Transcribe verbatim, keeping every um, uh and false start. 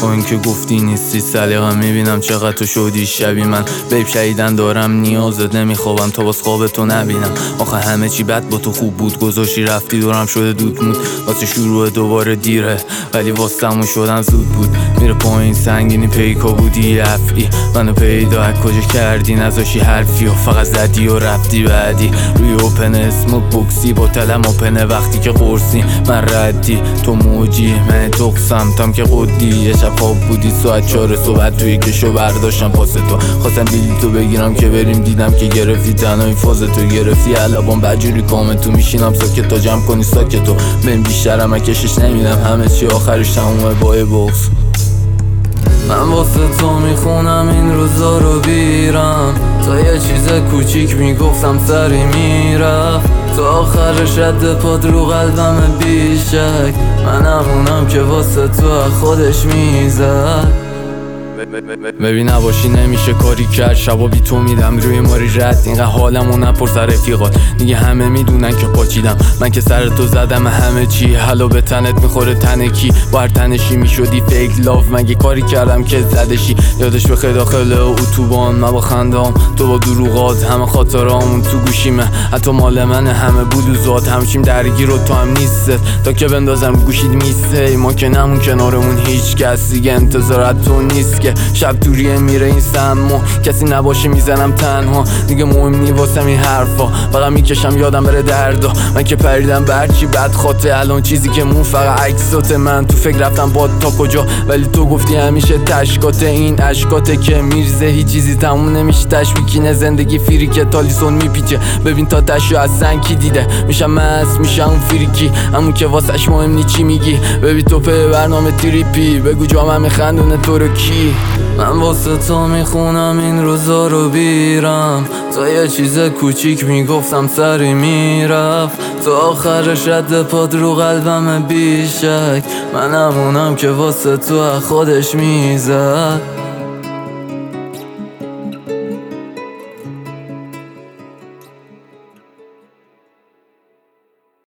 این که گفتی نیستی سلیقه میبینم چقدر تو شدی شبیه من. بیب شهیدن دارم نیازت نمیخوابم تا باز خواب تو نبینم. آخه همه چی بد با تو خوب بود، گذاشتی رفتی دورم شده دود مود. واسه شروع دوباره دیره ولی واسمون شدن زود بود. میره پایین سنگینی پیکا بودی افعی، منو پیدا از کجا کردی نذاشی حرفی و فقط زدی و رفتی بعدی. روی اوپن اسم بوکسی با تلم اوپنه وقتی که قرصی من ردی تو موجی من تقسم تام که قدی. یه شب خواب بودی ساعت چهار صبح توی کشو برداشتم پاس تو. خواستم بیلی تو بگیرم که بریم دیدم که گرفتی تنهایی فاز تو گرفتی. علبان بجوری کامل تو میشینم ساکت تا جمع کنی ساکت تو. من بیشترم کشش نمیدم همه چی آخرش تمومه با بوکس. من واسه تو میخونم این روزا رو بیرم تا یه چیز کوچیک میگفتم سری میرفت تو آخرش رد پاد رو قلبم بیشک. من همونم که واسه تو خودش میزد. ببین نباشی نمیشه کاری کرد شبا بی تو میدم روی ماری رد. اینقدر حالمو نپرس رفیقات دیگه همه میدونن که پاچیدم. من که سر تو زدم همه چی حالا به تنت میخوره تنکی. با هر تنشی میشدی فیک لاف مگه کاری کردم که زدشی. یادش بخیر داخل اتوبان من با خندام تو با دروغات همه خاطرامون تو گوشیمه. حتی مال من همه بلوزات همچین درگیر و تو هم نیستت تا که بندازم گوشید میسته. ما که نمون کنارمون هیچ کس دیگه انتظارت تو نیست که شب دوریه میره این سمو کسی نباشه میزنم تنها دیگه مهم نی واسم این حرفا. فقط میکشم یادم بره دردا من که پریدم برچی بد خاطه. الان چیزی که مون فقط عکساته. من تو فکر رفتم با تا کجا ولی تو گفتی همیشه تشکاته. این اشکاته که میرزه هیچ چیزی تموم نمیشه تشویکینه زندگی فریکه تالیسون میپیچه. ببین تا تشو از زن کی دیده میشم مست میشم اون فریکی همون که واسش مهم نی چی میگی. ببین تو په برنامه تریپی بگو جامم میخندونه تو رو کی. من واسه تو میخونم این روزا رو بیرم تا یه چیز کوچیک میگفتم سری میرفت تو آخرش رد پاد رو قلبم بیشک. من همونم که واسه تو خودش میزد.